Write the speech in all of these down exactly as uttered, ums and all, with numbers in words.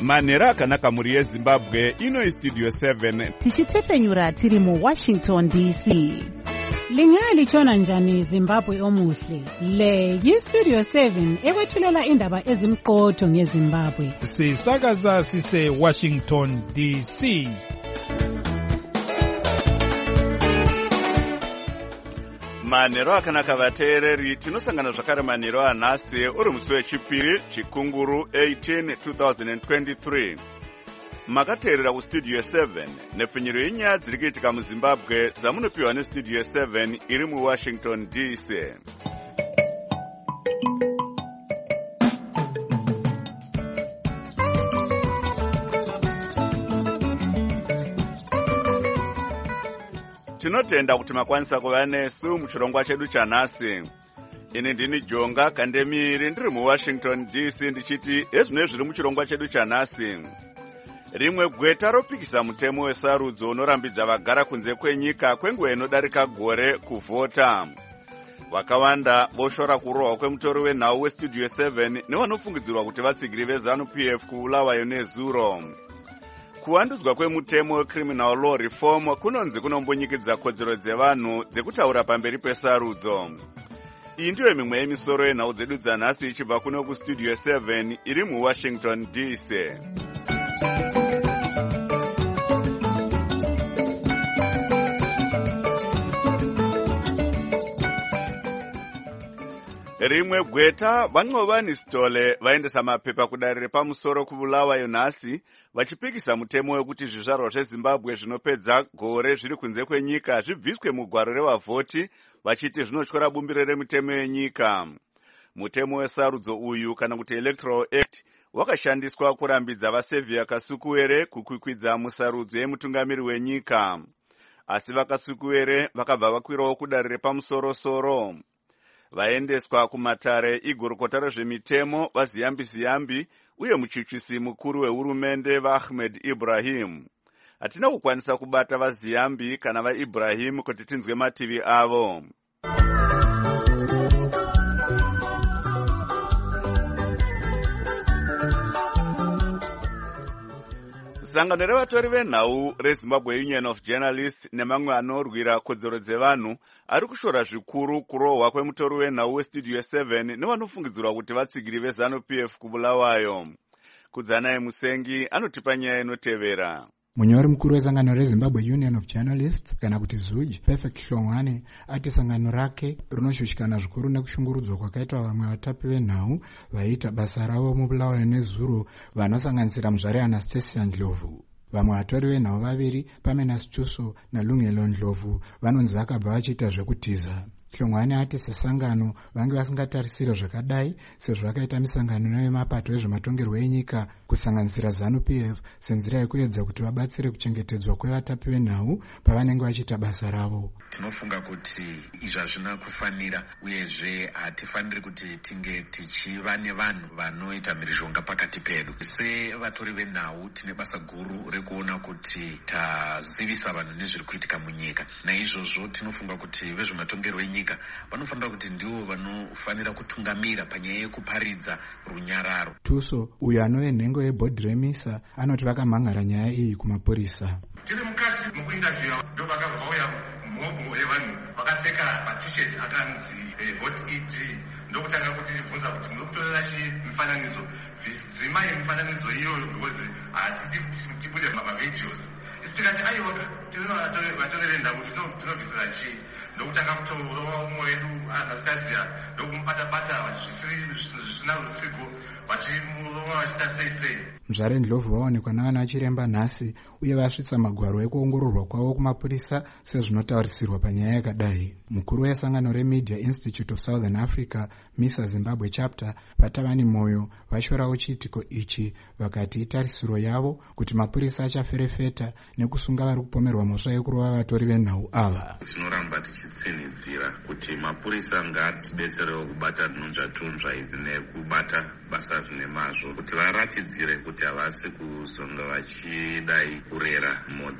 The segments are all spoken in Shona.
manhero akanaka mhuri yezimbabwe. Ino istudio seven tichitepfenyura tiri muwashington D C. Lingalitshona njani Zimbabwe omuhle? Le yistudio seven ekwethulela indaba ezimqotho ngeZimbabwe. Sisakaza sise Washington D C. manhero akanaka vateereri, tinosangana zvakare manhero anhasi uri musi wechipiri chikunguru eighteen twenty twenty-three. Makateerera kustudio seven nepfinyiro yenyaya dziri kuitika muzimbabwe dzamunopiwa nestudio seven iri muwashington D C. Tinotenda kuti makwanisa kuva nesu muchirongwa chedu chanhasi. Ini ndini Jonga Kandemiri ndiri muwashington D C ndichiti ezvino zviri muchirongwa chedu chanhasi. Rimwe gweta ropikisa mutemo wesarudzo unorambidza vagara kunze kwenyika kwenguva inodarika gore kuvhota. Vakawanda voshora kurohwa kwemutori wenhau westudio seven nevanofungidzirwa kuti vatsigiri veZANU P F kubulawayo nezuro. Kuwandudzwa kwemutemo wecriminal law reform kunonzi kunombonyikidza kodzero dzevanhu dzekutaura pamberi pesarudzo. Iyi ndiyo mimwe yemisoro yenhau dzedu dzanhasi ichibva kuno kustudio seven iri muwashington D C. Rimwe gweta vaNcovani Sithole vaendesa mapepa kudarire pamusoro kubulawayo nhasi vachipikisa mutemo wekuti zvizvarwa zveZimbabwe zvinopedza gore zviri kunze kwenyika zvibviswe mugwaro revavhoti vachiti zvinotyora bumbiro remitemo yenyika. Mutemo wesarudzo uyu kana kuti Electoral Act wakashandiswa kurambidza vaSevia Kasukuwere kukwikwidza musarudzo yemutungamiri wenyika. Asi vaKasukuwere vakabva vakwirawo kudarire pamusoro-soro. Vaendeswa kumatare igurukota rezvemitemo vaZiyambi Ziyambi uye muchuchisi mukuru wehurumende vaAhmed Ibrahim. Hatina kukwanisa kubata vaZiyambi kana vaIbrahim kuti tinzwe mativi avo. Sangano revatori venhau reZimbabwe Union of Journalists nemamwe anorwira kodzero dzevanhu ari kushora zvikuru kurohwa kwemutori wenhau westudio seven nevanofungidzirwa kuti vatsigiri veZANU P F kubulawayo. Kudzanaye Musengi anotipa nyaya inotevera. Munyori mukuru wesangano reZimbabwe Union of Journalists kana kuti Z U J Perfect Hlongwane ati sangano rake rinoshushikana zvikuru nekushungurudzwa kwakaitwa vamwe vatapi venhau vaiita basa ravo mubulawayo nezuro vanosanganisira muzvare Anastasia Ndlovu. Vamwe vatori venhau vaviri Pamela Situso naLungelo Ndlovu vanonzi vakabva vachiita zvekutiza. Hlongwane ati sesangano vange vasingatarisire zvakadai sezvo vakaita misangano nemapato ezvematongerwo enyika kusanganisira ZANU P F senzira yekuedza kuti vabatsire kuchengetedzwa kwevatapi venhau pavanenge vachiita basa ravo. Tinofunga kuti izvi hazvina kufanira uyezve hatifaniri kuti tinge tichiva nevanhu vanoita mhirizhonga pakati pedu. Sevatori venhau tine basa guru rekuona kuti tazivisa vanhu nezviri kuitika munyika. Naizvozvo tinofunga kuti vezvematongerwo enyika vanofanira kuti ndivo vanofanira kutungamira panyaya yekuparidza runyararo. Tuso uyo anove nhengo yebhodhi remisa anoti vakamhangara nyaya iyi kumapurisa. Tiri mukati mukuinterview ndo vakavauya mhobo yevanhu vakapfeka matisheti akanzi vote E D ndokutanga kutivhunza kuti munokutorera chii mifananidzo dzimai mifananidzo iyoyo because hatidi kuti tibude mavavideos. Isi tikati aiwa tiri vatori venhau tinovhizira chii ndokutanga kutorova umwe wedu Anastasia ndokumubata-bata zvisina rutsiko vachimurova vachita sei sei. Muzvare Ndlovu vaonekwa navana vachiremba nhasi uye vasvitsa magwaro ekuongororwa kwavo kumapurisa sezvinotaurisirwa panyaya yakadai. Mukuru wesangano reMedia Institute of Southern Africa MISA Zimbabwe chapter Vatavani Moyo vashorawo chiitiko ichi vakati itarisiro yavo kuti mapurisa achaferefeta nekusunga vari kupomerwa mhosva yekurova vatori venhau ava. Tinoramba tichitsinidzira kuti mapurisa ngatibetserewo kubata nhunzva-tunzva idzi nekubata basa zvine mazvo kuti varatidzire kuti havasi kuzonga vachidai kurera modzi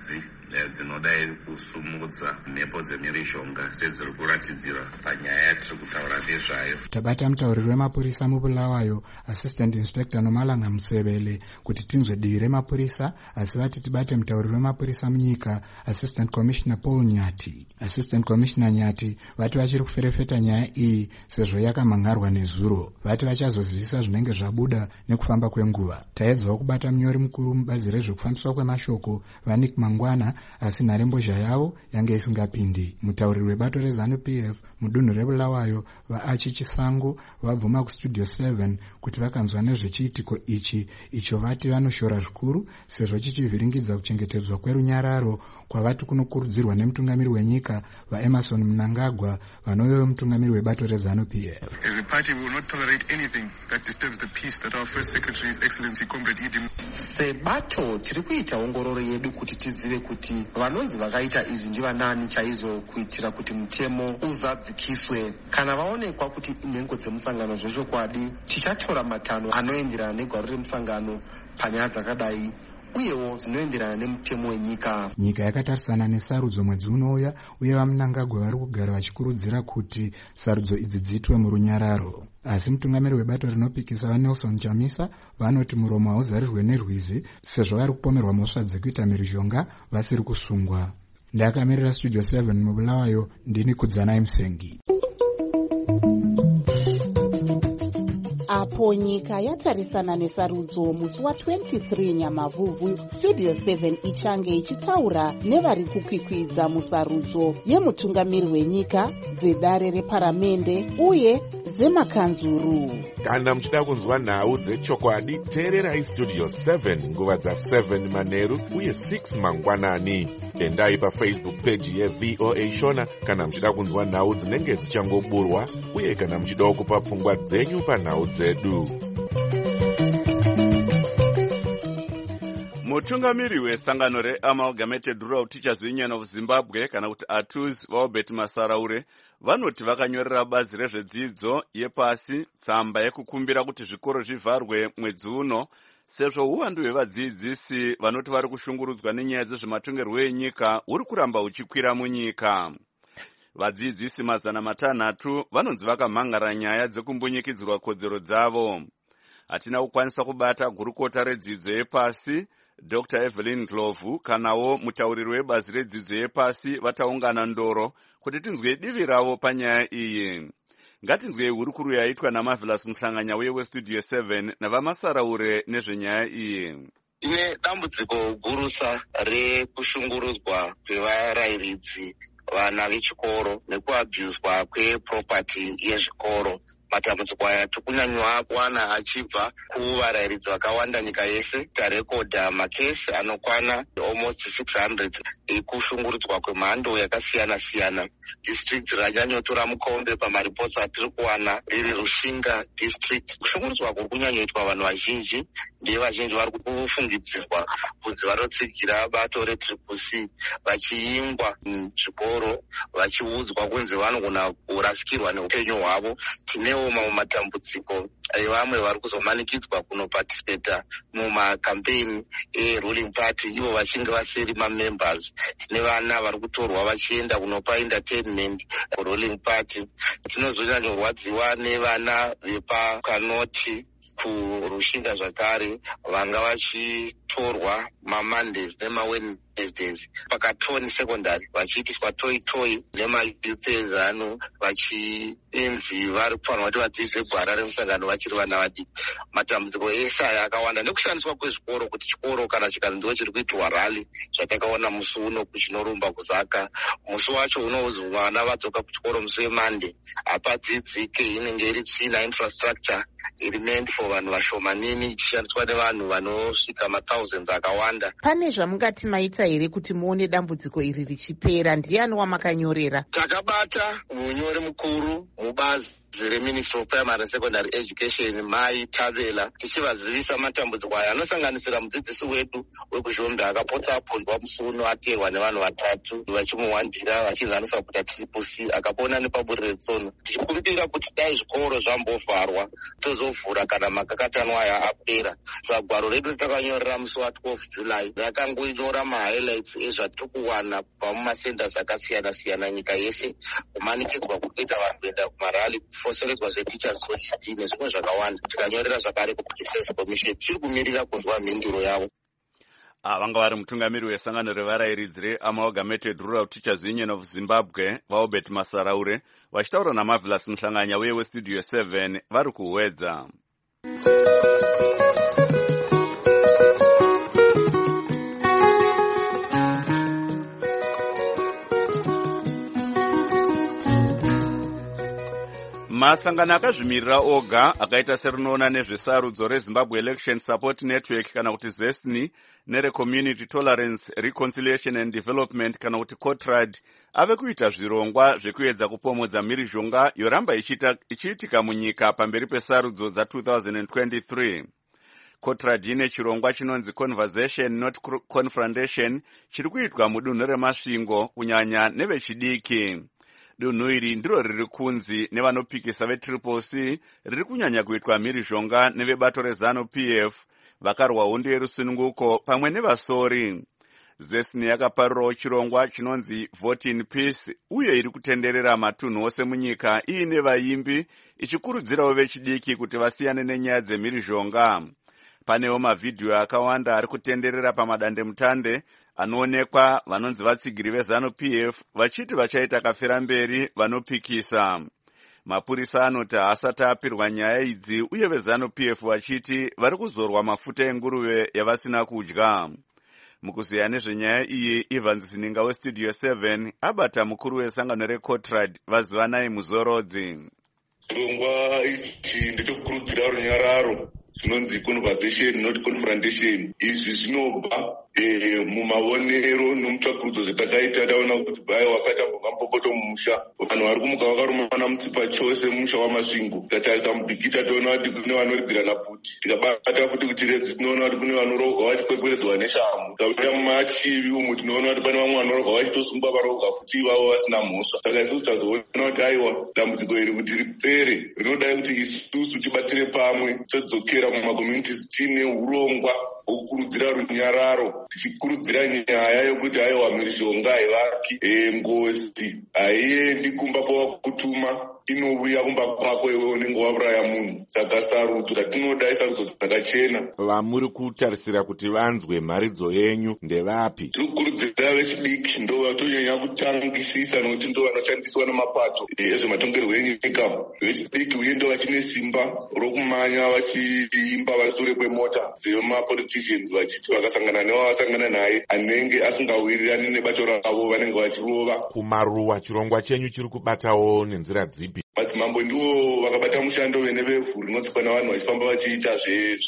dzinodai kusumudza mhepo dzemhirizhonga sedziri kuratidzira panyaya yatiri kutaura nezvayo. Tabata mutauriri wemapurisa mubulawayo Assistant Inspector Nomalanga Musevele kuti tinzwe dii remapurisa, asi vati tibate mutauriri wemapurisa munyika Assistant Commissioner Paul Nyati. Assistant Commissioner Nyati vati vachiri kuferefeta nyaya iyi sezvo yakamhangarwa nezuro. Vati vachazozivisa zvinenge zvabuda nekufamba kwenguva. Taedzawo kubata munyori mukuru mubazi rezvekufambiswa kwemashoko Vanik Mangwana, asi nharembozha yavo yange isingapindi. Mutauriri webato rezanu P F mudunhu rebulawayo vaAchi Chisango vabvuma kustudio seven kuti vakanzwa nezvechiitiko ichi icho vati vanoshora zvikuru sezvo chichivhiringidza kuchengetedzwa kwerunyararo kwavati kunokurudzirwa nemutungamiri wenyika vaEmerson Mnangagwa vanovewo mutungamiri webato rezanu P F. As a party, we will not tolerate anything that disturbs the peace that our First Secretary, His Excellency Comrade Idi. Sebato tiri kuita ongororo yedu kuti tizive kuti vanonzi vakaita izvi ndivanani chaizvo kuitira kuti mutemo uzadzikiswe. Kana vaonekwa kuti nhengo dzemusangano zvechokwadi, tichatora matanho anoenderana negwaro remusangano panyaya dzakadai uyewo zvinoenderana nemutemo wenyika. Nyika yakatarisana nesarudzo mwedzi unouya uye vaMnangagwa vari kugara vachikurudzira kuti sarudzo idzi dziitwe murunyararo. Asi mutungamiri webato rinopikisa vaNelson Chamisa vanoti muromo hauzarirwe nerwizi sezvo vari kupomerwa mhosva dzekuita mhirizhonga vasiri kusungwa. Ndakamirira studio seven mubulawayo, ndini Kudzanai Musengi. Apo nyika yatarisana nesarudzo musi wa-twenty-three Nyamavhuvhu, Studio seven ichange ichitaura nevari kukwikwidza musarudzo yemutungamiri wenyika, dzedare reparamende uye dzemakanzuru. Kana muchida kunzwa nhau dzechokwadi, teererai Studio seven nguva dza seven manheru uye six mangwanani. Endai paFacebook page yeV O A Shona kana muchida kunzwa nhau dzinenge dzichangoburwa uye kana muchida kupa pfungwa dzenyu panhau dzedu. Mutungamiri wesangano reAmalgamated Rural Teachers Union of Zimbabwe kana kuti A T U Z Albert Masaraure vanoti vakanyorera bazi rezvedzidzo yepasi tsamba yekukumbira kuti zvikoro zvivharwe mwedzi uno sezvo uwandu hwevadzidzisi vanoti vari kushungurudzwa nenyaya dzezvematongerwo enyika uri kuramba uchikwira munyika. Vadzidzisi mazana matanhatu vanonzi vakamhangara nyaya dzekumbunyikidzirwa kodzero dzavo. Hatina kukwanisa kubata gurukota redzidzo yepasi Doctor Evelyn Ndlovu kanawo mutauriri webazi redzidzo yepasi vataungana ndoro kuti tinzwe divi ravo panyaya iyi. Ngatinzwe hurukuru yaitwa naMarvelous Mhlanganya uye weStudio seven navamasaraure nezvenyaya iyi. Ine dambudziko gurusa rekushungurudzwa kwevarayiridzi vana vechikoro nekuabhuswa kweproperty yezvikoro. Matambudziko aya tikunyanywa kuwana achibva kuvarayiridzi vakawanda nyika yese. Tarekodha makesi anokwana almost six hundred ekushungurudzwa kwemhando yakasiyana siyana. District ranyanyotora mukombe pamaripotsi atiri kuwana riri Rushinga district. Kushungurudzwa kuri kunyanyoitwa vanhu vazhinji, ndiye vazhinji vari kufungidzirwa kunzi vanotsigira bato retriple C vachiingwa muzvikoro vachiudzwa kunzi vanogona kurasikirwa neupenyu hwavo. Tinewo mamwe matambudziko evamwe vari kuzomanikidzwa kunopatisipeta mumakampeini eruling party ivo vachinge vasiri mamembers. Tine vana vari kutorwa vachienda kunopa entertainment kuruling party. Tinozonyanyorwadziwa nevana vepakanoti kurushinga zvakare vanga vachitorwa mamondays nemaWednesdays pakatoni secondary vachiitiswa toi toi nemayupezano vachinzi vari kufanira kuti vadzidze gwara remusangano vachiri vana vadiki. Matambudziko ese aya akawanda nekushandiswa kwezvikoro kuti chikoro kana chikanzi ndiwo chiri kuitwa rally zvatakaona musi uno kuchinorumba kuzaka. Musi wacho unoudzwa vana vadzoka kuchikoro musi weMonday hapadzidzike, inenge iri tsvina infrastructure iri meant for vanhu vashomanini ichishandiswa nevanhu vanosvika mathousands akawanda. Pane zvamungati maita here kuti muone dambudziko iri richipera? Ndiani wamakanyorera? Takabata munyori mukuru mubazi reministry of primary and secondary education Mai Tavela tichivazivisa matambudziko aya anosanganisira mudzidzisi wedu wekuzvombe akapota apondwa musuno ateerwa nevanhu vatatu vachimuwandira vachinzi anosakuta tiripusi akapona nepaburiro retsono tichikumbira kuti dai zvikoro zvambovharwa tozovhura kana makakatanwa aya apera. Zvagwaro redu ritakanyorera musi wa12 July rakangoinyora mahighlights ezvatiri kuwana kubva mumasenders akasiyana siyana nyika yese kumanikidzwa kuita vanhu kuenda kumarali kufoseredzwa zveteachers society nezvimwe zvakawanda. Tikanyorera zvakare kuPresident's Commission tiri kumirira kunzwa mhinduro yavo. Vanga vari mutungamiri wesangano revarayiridzi reAmalgamated Rural Teachers Union of Zimbabwe vaobert Masaraure vachitaura naMarvelous Muhlanganya uye westudio seven vari kuwedza. Masangano akazvimirira oga akaita serinoona nezvesarudzo reZimbabwe Election Support Network kana kuti ZESNI nereCommunity Tolerance Reconciliation and Development kana kuti COTRAD ave kuita zvirongwa zvekuedza kupomodza mhirizhonga yoramba ichiitika munyika pamberi pesarudzo dza2023. COTRAD ine chirongwa chinonzi Conversation Not Confrontation chiri kuitwa mudunhu remasvingo kunyanya nevechidiki. Dunhu iri ndiro riri kunzi nevanopikisa vetriple C riri kunyanya kuitwa mhirizhonga nevebato reZANU P F vakarwa hondo yerusununguko pamwe nevasori. ZESNI yakaparirawo chirongwa chinonzi Vote in Peace uye iri kutenderera matunhu ose munyika iine vaimbi ichikurudzirawo vechidiki kuti vasiyane nenyaya dzemhirizhonga. Panewo mavhidhiyo akawanda ari kutenderera pamadandemutande anoonekwa vanonzi vatsigiri veZANU P F vachiti vachaita kafira mberi vanopikisa. Mapurisa anoti haasati apirwa nyaya idzi uye veZANU P F vachiti vari kuzorwa mafuta enguruve yavasina kudya. Mukuziya nezvenyaya iyi, Evans Sininga westudio seven abata mukuru wesangano reCOTRAD vazivanai muzorodzi. Chirongwa ichi ndechekukurudzira runyararo zvinonzi conversation not confrontation. Izvi zvinobva e, mumaonero nomutsvakurudzo zvatakaita taona kuti bai wakatambuka mupopoto mumusha vanhu vari kumuka vakarumana mutsipa chose mumusha wamasvingo. Tikatarisa mubhigita toona kuti kune vanoridzirana pfuti, tikabata futi kuti redzi tinoona kuti kune vanorogwa vachikwekweredzwa neshamhu. Tikapinda mumachivi umu tinoona kuti pane vamwe vanorogwa vachitosungwa varogwa futi ivavo vasina mhosva. Saka isusu tazoona kuti aiwa dambudziko iri kuti ripere rinodai kuti isusu tibatire pamwe todzokera mumakommunities tine urongwa okukurudzira runyararo tichikurudzira nyaya yokuti aiwa mhirizhonga haivaki ngozi haiendi kumba kwavakutuma inouya kumba kwako iwe unenge wauraya munhu. Saka sarudzo dzatinoda isarudzo dzakachena. Vamuri kutarisira kuti vanzwe mharidzo yenyu ndevapi? Tiri kukurudzira vechidiki ndo vatonyanya kutangisisa nokuti ndo vanoshandiswa nemapato ezvematongerwo enyika. Vechidiki uye ndo vachine simba rokumanya vachiimba vari sure kwemota dzemapoliticians vachiti vakasangana nevavasangana naye anenge asingawirirani nebato ravo vanenge vachirova. Kumaruwa chirongwa chenyu chiri kubatawo nenzira dzipi? Madzimambo ndiwo vakabata mushando venevevhu rinotsikwa navanhu vachifamba vachiita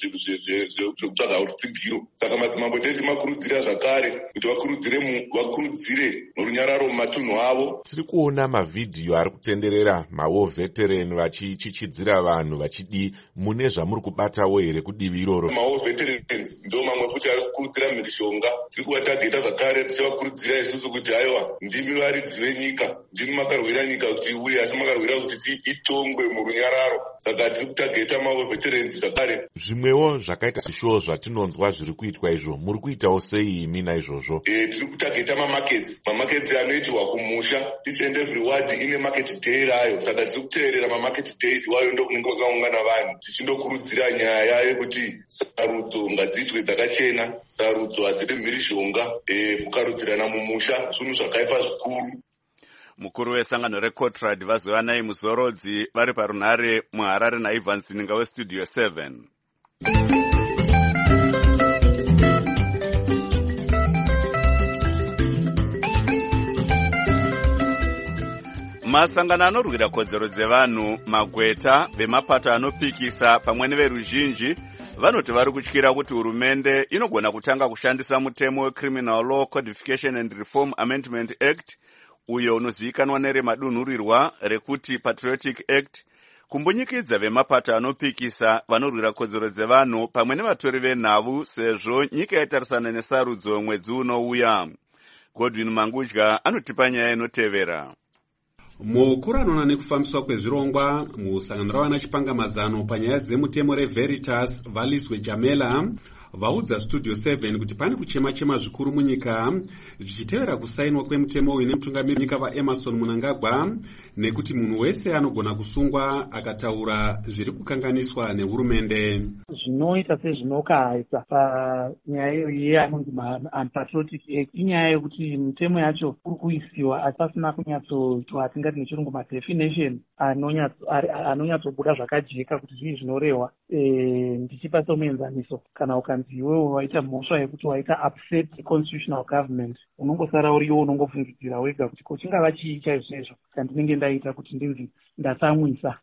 zvekutsvaga rutsigiro. Saka madzimambo teti makurudzira zvakare kuti vakurudzire runyararo mumatunhu avo. Tiri kuona mavhidhiyo ari kutenderera mawo veteran vachichichidzira vanhu vachidi mune zvamuri kubatawo here kudivi iroro? Mawo veterans ndo mamwe futi ari kukurudzira mhirizhonga. Tiri kuvatageta zvakare tichivakurudzira isusu kuti aiwa ndimi varidzi venyika, ndimi makarwira nyika kuti uye asi makarwira kuti itongwe murunyararo. Saka tiri kutageta mawo veterans zvakare. Zvimwewo zvakaita sezvo zvatinonzwa zviri kuitwa izvo muri kuitawo sei imi naizvozvo? E, tiri kutageta mamarkets mamarkets anoitirwa kumusha. Each and every ward ine market day rayo. Saka tiri kuteerera mamarket days wayo ndo kunenge kwakaungana vanhu tichindokurudzira nyaya yekuti sarudzo ngadziitwe dzakachena, sarudzo hadzidi mhirizhonga, e, kukarudzirana mumusha zvinhu zvakaipa zvikuru. Mukuru wesangano reCOTRAD vazivanai muzorodzi vari parunhare muHarare naEvans Sininga westudio seven. Masangano anorwira kodzero dzevanhu, magweta, vemapato anopikisa pamwe neveruzhinji vanoti vari kutyira kuti hurumende inogona kutanga kushandisa mutemo weCriminal Law Codification and Reform Amendment Act uyo unozivikanwa neremadunhurirwa rekuti Patriotic Act kumbunyikidza vemapato anopikisa vanorwira kodzero dzevanhu pamwe nevatori venhau sezvo nyika yatarisana nesarudzo mwedzi unouya. Godwin Mangudya anotipa nyaya inotevera. Mukuru anoona nekufambiswa kwezvirongwa musangano ravana chipangamazano panyaya dzemutemo reVeritas Valizwe Jamela vaudza Studio seven kuti pane kuchema-chema zvikuru munyika zvichitevera kusainwa kwemutemo uyu nemutungamiri nyika vaEmerson Mnangagwa nekuti munhu wese anogona kusungwa akataura zviri kukanganiswa nehurumende. Zvinoita sezvinokaisa panyaya iyoyi anonzi Unpatriotic Act inyaya yekuti mitemo yacho uri kuisiwa asi pasina kunyatsoitwa atingati nechirungu madefinition anonyatsobuda zvakajeka kuti zvii zvinorehwa. Ndichipa somuenzaniso, kana ukanzi iwewe waita mhosva yekuti waita upset constitutional government, unongosara uriyo unongofungidzira wega kuti kochingava chii chaizvozvo chandinenge ndaita kuti ndinzi ndatsamwisa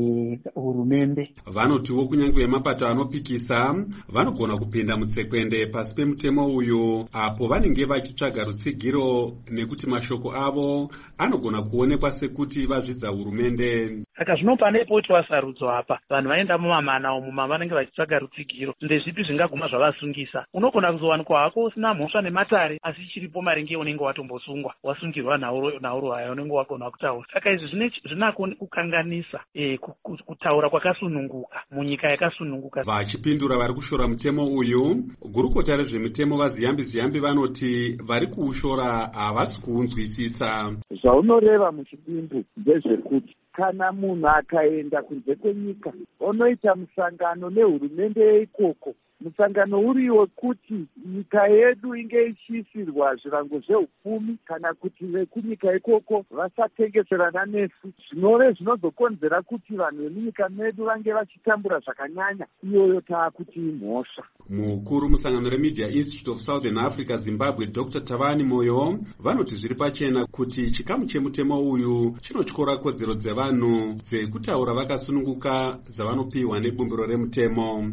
hurumende. Vanotiwo kunyange vemapato anopikisa vanogona kupinda mutsekwende pasi pemutemo uyu apo vanenge vachitsvaga rutsigiro nekuti mashoko avo anogona kuonekwa sekuti vazvidza hurumende. Saka zvino pane poitwa sarudzo apa, vanhu vaenda mumamana umu mavanenge vachitsvaga rutsigiro, ndezvipi zvingaguma zvavasungisa. Unogona kuzowanikwa hako usina mhosva nematare asi chiripo maringe unenge watombosungwa, wasungirwa nauro haya unenge wagona kutaura. Saka izvi zvina kukanganisa e, kutaura kwakasununguka munyika yakasununguka. Vachipindura vari kushora mutemo uyu, gurukota rezvemitemo vaziyambi ziyambi vanoti vari kuushora havasi kuunzwisisa. Zvaunoreva muchipindu ndezvekuti kana munhu akaenda kunze kwenyika onoita musangano nehurumende yeikoko, musangano uri wekuti nyika yedu inge ichiisirwa zvirango zveupfumi kana kuti vekunyika ikoko vasatengeserana nesu, zvinove zvinozokonzera kuti vanhu vemunyika medu vange vachitambura zvakanyanya, iyoyo taakuti mhosva. Mukuru musangano reMedia Institute of Southern Africa Zimbabwe Doctor Tavani Moyo vanoti zviri pachena kuti chikamu chemutemo uyu chinotyora kodzero dzevanhu dzekutaura vakasununguka dzavanopiwa nebumbiro remutemo.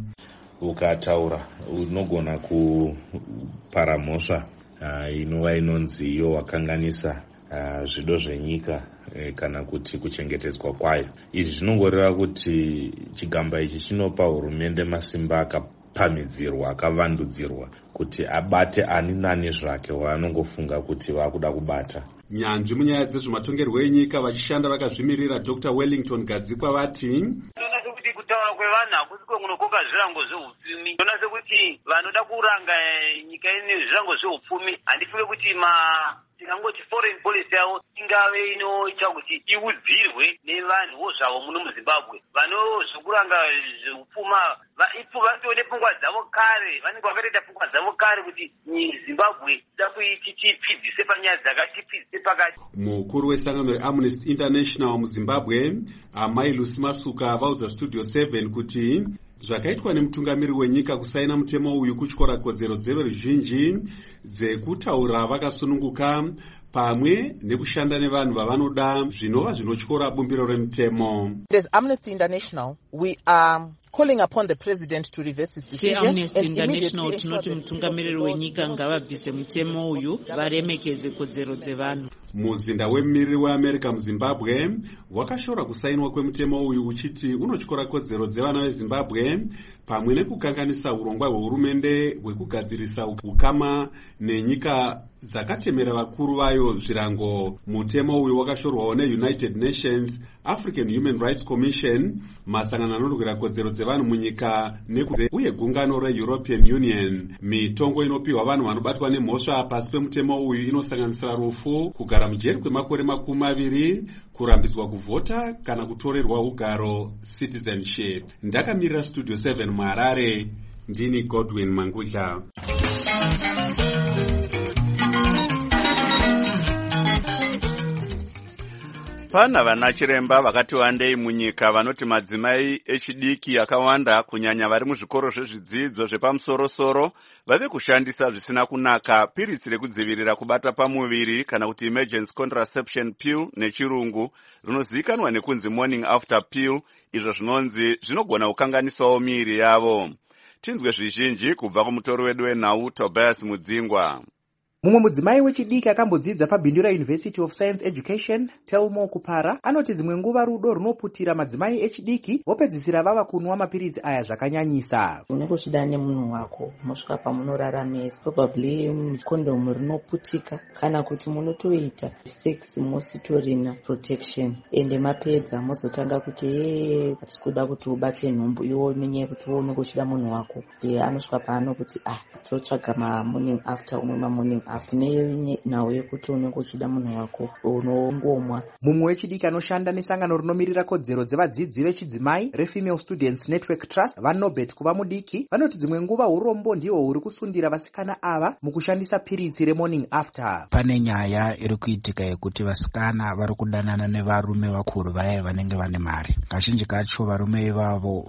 Ukataura unogona kupara mhosva uh, inova inonzi iyo wakanganisa uh, zvido zvenyika eh, kana kuti kuchengetedzwa kwayo. Izvi zvinongoreva kuti chigamba ichi chinopa hurumende masimba akapamhidzirwa akavandudzirwa kuti abate ani nani zvake waanongofunga kuti vakuda kubata. Nyanzvi munyaya dzezvematongerwo enyika vachishanda vakazvimirira Doctor Wellington Gadzikwa vati kutaura kwevanhu hakusi kwemunokoka zvirango zveupfumi. Tona sekuti vanoda kuranga nyika ine zvirango zveupfumi, handifunge kuti ma tingangoti foreign policy yavo ingave inoita kuti iudzirwe nevanhuwo zvavo muno muZimbabwe. Vanozvokuranga zveupfuma vatione pfungwa dzavo kare, vanenge vakatoita pfungwa dzavo kare kuti Zimbabwe ida kuiti tipfidzise panyaya dzakatipfidzise pakati. Mukuru wesangano reAmnesty International muZimbabwe Amai Lucy Masuka vaudza Studio seven kuti zvakaitwa nemutungamiri wenyika kusaina mutemo uyu kutyora kodzero dzeveruzhinji dzekutaura vakasununguka pamwe nekushanda nevanhu vavanoda zvinova zvinotyora bumbiro remutemo. As Amnesty International, we are calling upon the president to reverse his decision. Amnesty International tinoti mutungamiriri wenyika ngavabvise mutemo uyu varemekedze kodzero dzevanhu. Muzinda wemumiriri weAmerica muZimbabwe wakashora kusainwa kwemutemo uyu uchiti unotyora kodzero dzevana veZimbabwe pamwe nekukanganisa urongwa hwehurumende hwekugadzirisa ukama nenyika dzakatemera vakuru vayo zvirango. Mutemo uyu wakashorwawo neUnited Nations, African Human Rights Commission, masangano anorwira kodzero dzevanhu munyika uye gungano reEuropean Union. Mitongo inopiwa vanhu vanobatwa nemhosva pasi pemutemo uyu inosanganisira rufu, kugara mujeri kwemakore makumi maviri, kurambidzwa kuvhota kana kutorerwa ugaro citizenship. Ndakamirira Studio seven muHarare, ndini Godwin Mangudya. Pana vana chiremba vakati wandei munyika vanoti madzimai echidiki akawanda kunyanya vari muzvikoro zvezvidzidzo zvepamusoro-soro vave kushandisa zvisina kunaka piritsi rekudzivirira kubata pamuviri kana kuti emergency contraception pill nechirungu rinozivikanwa nekunzi morning after pill, izvo zvinonzi zvinogona kukanganisawo miiri yavo. Tinzwe zvizhinji kubva kumutori wedu wenhau Tobias Mudzingwa. Mumwe mudzimai wechidiki akambodzidza paBindura University of Science Education, Telmo Kupara, anoti dzimwe nguva rudo runoputira madzimai echidiki vopedzisira vava kunwa mapiritsi aya zvakanyanyisa. Unenge uchida nemunhu wako mosvika pamunoraramesa, probably kondomu rinoputika kana kuti munotoita sex mositorina protection ende mapedza mozotanga kuti ee patisi kuda kuti ubate nhumbu iwo nenyaya kuti unenge uchida munhu wako. Anosvika paano kuti ah totsvaga ma morning after umwe ma morning after nenhau yekuti unenge uchida munhu wako unongomwa. Mumwe wechidiki anoshanda nesangano rinomirira kodzero dzevadzidzi vechidzimai reFemale Students Network Trust, vaNobet kuva mudiki, vanoti dzimwe nguva urombo ndihwo huri kusundira vasikana ava mukushandisa piritsi remorning after. Pane nyaya iri kuitika yekuti vasikana vari kudanana nevarume vakuru vaya vanenge vane mari. Kazhinji kacho varume ivavo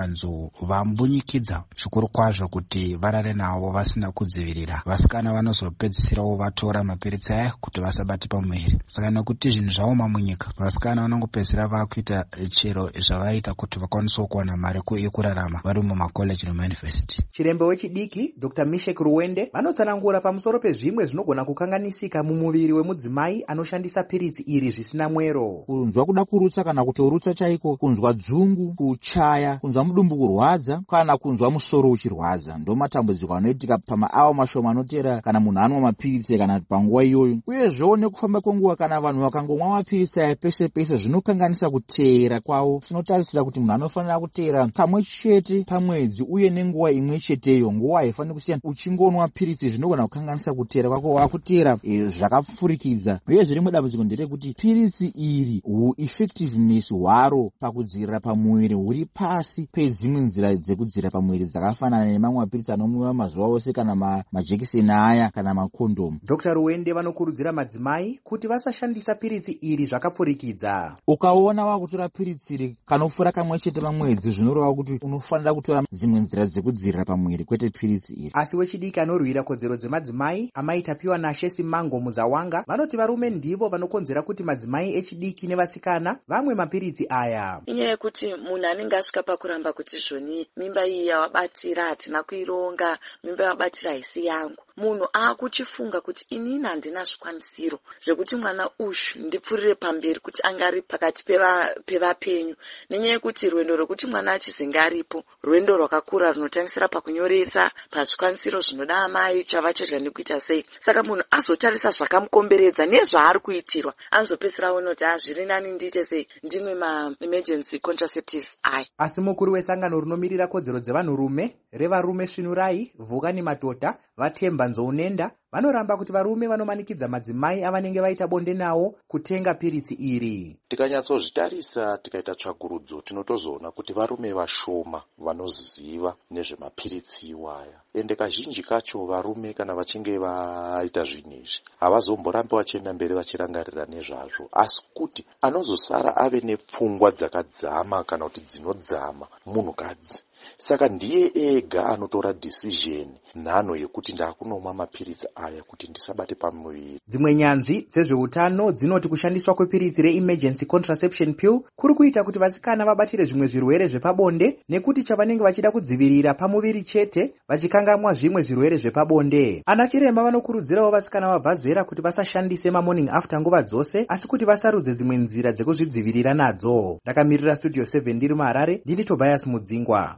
vanowanzovambunyikidza zvikuru kwazvo kuti varare navo vasina kudzivirira. Vasikana vanozopedzisirawo vatora mapiritsi aya kuti vasabate pamuviri. Saka nekuti zvinhu zvaoma munyika, vasikana vanongopedzisira vakuita chero zvavaita kuti vakwanisewo kuwana mari yekurarama vari mumakoleji nemayunivhesiti. Chirembe wechidiki Doctor Mishek Ruwende vanotsanangura pamusoro pezvimwe zvinogona kukanganisika mumuviri wemudzimai anoshandisa piritsi iri zvisina mwero. Kunzwa kuda kurutsa kana kutorutsa chaiko, kunzwa dzungu, kuchaya, kunzwa mudumbu kurwadza kana kunzwa musoro uchirwadza ndo matambudziko anoitika pamaawa mashoma anotera kana munhu anwa mapiritsi kana panguva iyoyo. Uyezvewo nekufamba kwenguva kana vanhu vakangomwa mapiritsi aya pese pese zvinokanganisa kuteera kwavo. Tinotarisira kuti munhu anofanira kuteera kamwe chete pamwedzi uye nenguva imwe cheteyo. Nguva haifaniri kusiyana. Uchingonwa piritsi zvinogona kukanganisa kuteera kwako wakuteera e, zvakapfurikidza. Uyezve rimwe dambudziko nderekuti piritsi iri hu-effectiveness hwaro pakudzivirira pamuviri huri pasi pedzimwe nzira dzekudzivirira pamuviri dzakafanana nemamwe mapiritsi anomwiwa mazuva ose kana ma, majekiseni aya kana makondomu. Dr Ruwende vanokurudzira madzimai kuti vasashandisa piritsi iri zvakapfurikidza. Ukaona wakutora piritsi iri kanofura kamwe chete pamwedzi zvinoreva kuti unofanira kutora dzimwe nzira dzekudzivirira pamuviri kwete piritsi iri. Asi wechidiki anorwira kodzero dzemadzimai amaitapiwa naShesi Mango Muzawanga vanoti varume ndivo vanokonzera kuti madzimai echidiki nevasikana vamwe mapiritsi aya. Inyaya yekuti munhu anenge asvika pakuramba kuti zvoni mimba iyi yawabatira hatina kuironga, mimba yawabatira haisi yangu. Munhu akuchifunga kuti inini handina zvikwanisiro zvekuti mwana uyu ndipfurire pamberi kuti angari pakati pevapenyu. Nenyaya yekuti rwendo rwekuti mwana achizinge aripo rwendo rwakakura runotangisira pakunyoresa, pazvikwanisiro zvinoda amai, chava chodya nekuita sei. Saka munhu azotarisa zvakamukomberedza nezvaari kuitirwa anozopedzisira aona kuti zviri nani ndiite sei, ndimwe ma-emergency contraceptives aya. Asi mukuru wesangano rinomirira kodzero dzevanhurume revarume Svinurai Vukani Matota vaTemba Nzounenda vanoramba kuti varume vanomanikidza madzimai avanenge vaita bonde nawo kutenga piritsi iri. Tikanyatsozvitarisa tikaita tsvagurudzo tinotozoona kuti varume vashoma vanoziva nezvemapiritsi iwaya. Ende kazhinji kacho varume kana vachinge vaita zvinhu izvi havazomborambi vachienda mberi vachirangarira nezvazvo, asi kuti anozosara ave nepfungwa dzakadzama kana kuti dzinodzama munhukadzi. Saka ndiye ega anotora decision nhano yekuti ndakunomwa mapiritsi aya kuti ndisabate pamuviri. Dzimwe nyanzvi dzezveutano dzinoti kushandiswa kwepiritsi re-emergency contraception pill kuri kuita kuti vasikana vabatire zvimwe zvirwere zvepabonde nekuti chavanenge vachida kudzivirira pamuviri chete vachikangamwa zvimwe zvirwere zvepabonde. Ana chiremba vanokurudzirawo vasikana vabva zera kuti vasashandise ma-morning after nguva dzose asi kuti vasarudze dzimwe nzira dzekuzvidzivirira nadzo. Ndakamirira Studio seven ndiri muHarare, ndini Tobias Mudzingwa.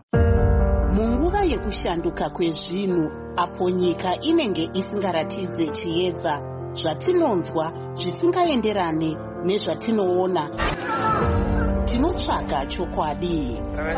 Munguva yekushanduka kwezvinhu apo nyika inenge isingaratidze chiedza, zvatinonzwa zvisingaenderane nezvatinoona, tinotsvaga chokwadi.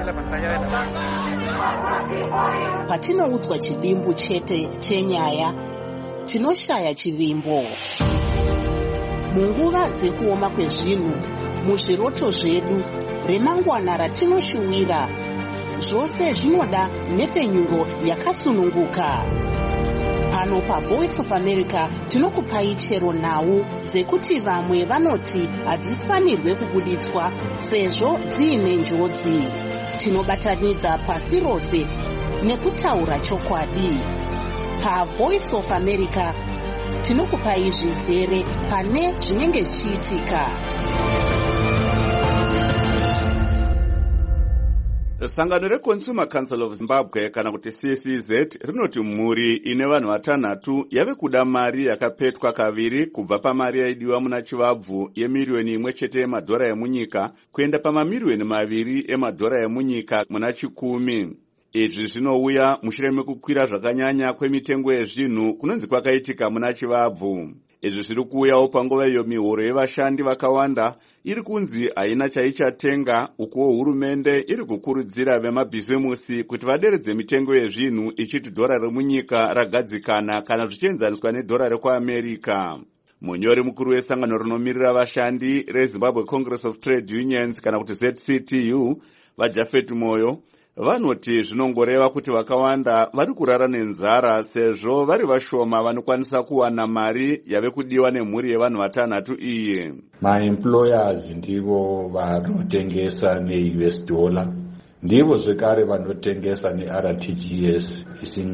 Patinoudzwa chivimbo chete chenyaya, tinoshaya chivimbo. Munguva dzekuoma kwezvinhu, muzviroto zvedu, remangwana ratinoshuwira, zvose zvinoda nhepfenyuro yakasununguka. Pano paVoice of America tinokupai chero nhau dzekuti vamwe vanoti hadzifanirwe kubuditswa sezvo dziine njodzi. Tinobatanidza pasi rose nekutaura chokwadi. PaVoice of America tinokupai zvizere pane zvinenge zvichiitika. Sangano reConsumer Council of Zimbabwe kana kuti C C Z rinoti mhuri ine vanhu vatanhatu yave kuda mari yakapetwa kaviri kubva pamari yaidiwa muna chivabvu yemiriyoni imwe chete yemadhora emunyika kuenda pamamiliyoni maviri emadhora emunyika muna chikumi. Izvi zvinouya mushure mekukwira zvakanyanya kwemitengo yezvinhu kunonzi kwakaitika muna chivabvu. Izvi zviri kuuyawo panguva iyo mihoro yevashandi vakawanda iri kunzi haina chaichatenga, ukuwo hurumende iri kukurudzira vemabhizimusi kuti vaderedze mitengo yezvinhu ichiti dhora remunyika ragadzikana kana zvichienzaniswa nedhora rekuAmerica. Munyori mukuru wesangano rinomirira vashandi reZimbabwe Congress of Trade Unions kana kuti Z C T U vaJafet Moyo vanoti zvinongoreva kuti vakawanda vari kurara nenzara sezvo vari vashoma vanokwanisa kuwana mari yave kudiwa nemhuri yevanhu vatanhatu iyi. Maemployers ndivo vanotengesa ne-U S dollar, ndivo zvekare vanotengesa ne-R T G S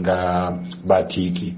isingabatiki,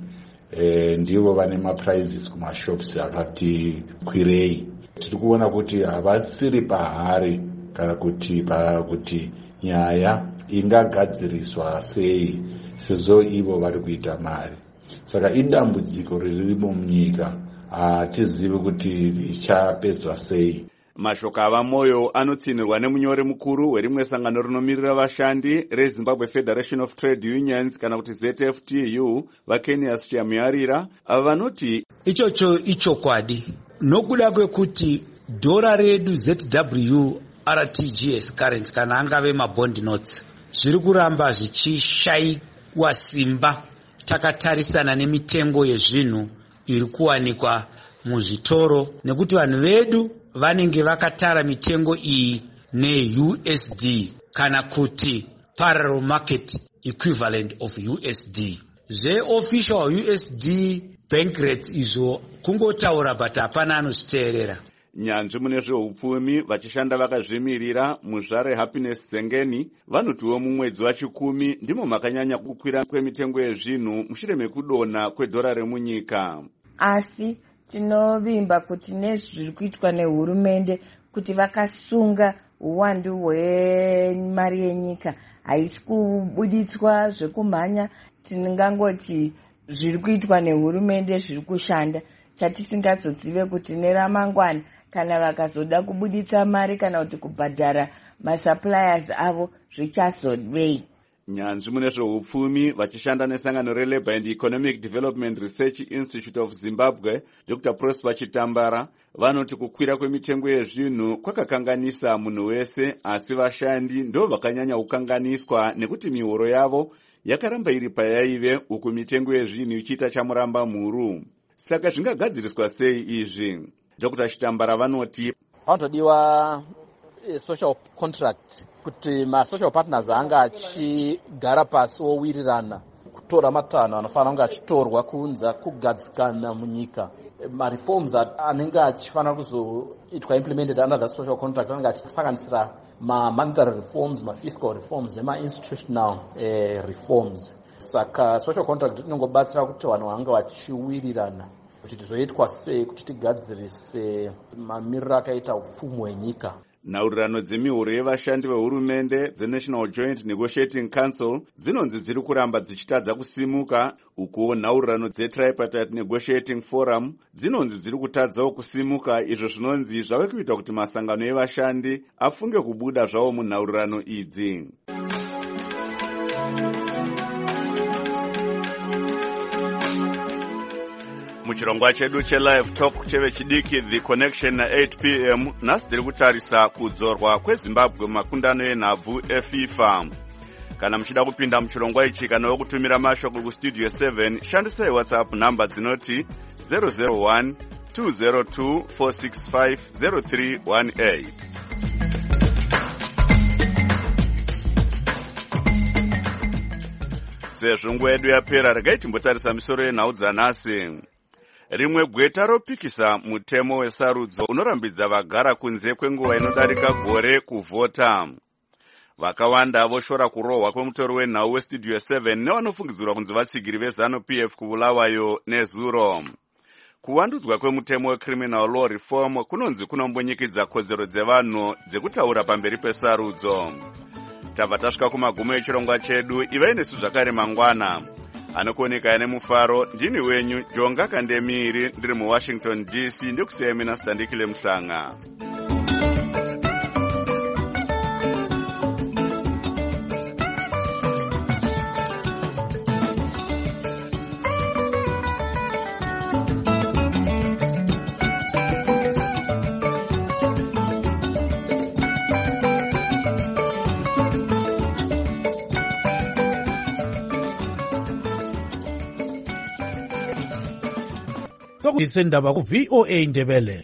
e, ndivo vane maprizes kumashops akati kwirei. Tiri kuona kuti havasiri pahari kana kuti pakuti nyaya ingagadziriswa sei sezvo ivo vari kuita mari. Saka idambudziko ririmo munyika, hatizivi kuti richapedzwa sei. Mashoko ava Moyo anotsinirwa nemunyori mukuru werimwe sangano rinomirira vashandi reZimbabwe Federation of Trade Unions kana kuti Z F T U vaKenias Chamuyarira, ava vanoti ichocho ichokwadi nokuda kwekuti dhora redu Z W R T G S currency kana angave mabond notes zviri kuramba zvichishaiwa simba takatarisana nemitengo yezvinhu iri kuwanikwa muzvitoro, nekuti vanhu vedu vanenge vakatara mitengo iyi ne-U S D kana kuti parallel market equivalent of U S D. Zve-official U S D bank rates izvo kungotaura but hapana anozviteerera. Nyanzvi mune zveupfumi vachishanda vakazvimirira muzvare Happiness Zengeni vanotiwo mumwedzi wachikumi ndimo makanyanya kukwira kwemitengo yezvinhu mushure mekudonha kwedhora remunyika. Asi tinovimba kuti nezviri kuitwa nehurumende kuti vakasunga uwandu hwemari yenyika haisi kubuditswa zvekumhanya, tinongangoti zviri kuitwa nehurumende zviri kushanda. Chatisingazozive kuti neramangwana kana vakazoda kubuditsa mari kana kuti kubhadhara masuppliers avo zvichazodei. Nyanzvi mune zveupfumi vachishanda nesangano reLabour and Economic Development Research Institute of Zimbabwe Doctor Prosper Chitambara vanoti kukwira kwemitengo yezvinhu kwakakanganisa munhu wese, asi vashandi ndo vakanyanya kukanganiswa nekuti mihoro yavo yakaramba iri payaive uku mitengo yezvinhu ichiita chamuramba mhuru. Saka zvingagadziriswa sei izvi? Doctor Chitambara vanoti panotodiwa social contract kuti ma-social partners anga achigara pasi owirirana kutora matanho anofanira kunge achitorwa kunza kugadzikana munyika. Ma-reforms anenge achifanira kuzoitwa implemented under that social contract anenge achisanganisira ma-monetary reforms, ma-fiscal reforms nema-institutional eh, reforms. Saka social contract inongobatsira kuti vanhu vange vachiwirirana kuti tizoitwa sei kuti tigadzirise mamiriro akaita upfumi hwenyika. Nhaurirano dzemihoro yevashandi vehurumende dzeNational Joint Negotiating Council dzinonzi dziri kuramba dzichitadza kusimuka, ukuwo nhaurirano dzeTripartite Negotiating Forum dzinonzi dziri kutadzawo kusimuka, izvo zvinonzi zvave kuita kuti masangano evashandi afunge kubuda zvawo munhaurirano idzi. Muchirongwa chedu chelive talk cheve chidiki The Connection na eight p m nhasi tiri kutarisa kudzorwa kweZimbabwe makundano enhabvu eFIFA. Kana muchida kupinda muchirongwa ichi kana wokutumira mashoko kustudio seven, shandisai WhatsApp namba dzinoti zero zero one two zero two four six five zero three one eight. Sezvo nguva yedu yapera, regai timbotarisa misoro yenhau dzanhasi. Rimwe gweta ropikisa mutemo wesarudzo unorambidza vagara kunze kwenguva inodarika gore kuvhota. Vakawanda voshora kurohwa kwemutori wenhau westudio seven nevanofungidzirwa kunzi vatsigiri vezanu P F kuBulawayo nezuro. Kuwandudzwa kwemutemo wecriminal law reform kunonzi kunombonyikidza kodzero dzevanhu dzekutaura pamberi pesarudzo. tabva tasvika kumagumo echirongwa chedu. ivai nesu zvakare mangwana. Anokuoneka nemufaro ndini wenyu Jonga Kandemiri ndiri muWashington D C ndikusiyai mina Standikile Muhlanga. Isendaba ku V O A Ndebele.